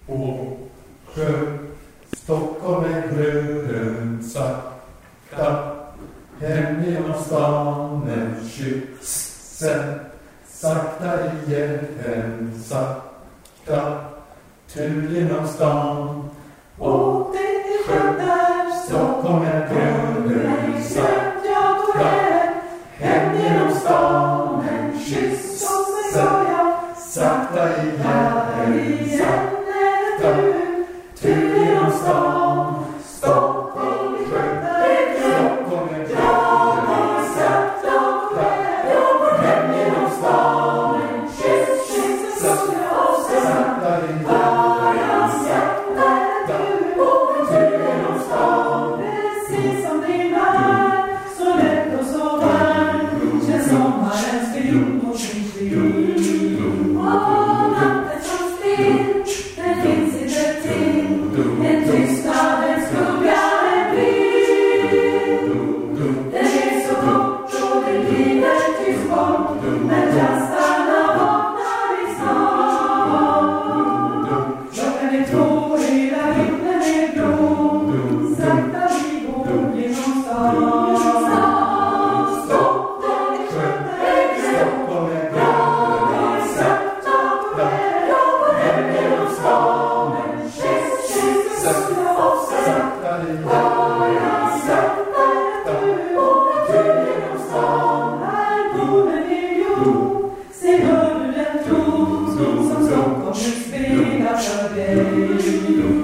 och sjö. Stockholm är grön, sakta. Hem genom stan en kyssen. Sakta igen, sakta. Tur genom stan. Och det är skönt där. Stockholm är grön, sakta. Hem genom stan en kyssen. Sakta igen, sakta. Tur genom stan. Stockholm är grön, Stockholm är grön, sakta. Hem genom stan en kyssen. Sakta igen, sakta. Tur genom stan. Precis som din är, så lätt och så varm. Känns sommarens spion och sin spion. Och natten som still, den finns inte till. En tystnad, en skugga, en blind. Den är så kort och den glider tyst bort. Men kastarna vaknar i snart. Klockan är 2, hela himlen är blå. Sakta vi går genom stan. Stockholm är grön, sakta. Hem genom stan en kyssen. Sakta igen, sakta. Tur genom stan. Här bor en miljon. Se hör du den tro som Stockholm nu spelar för dig.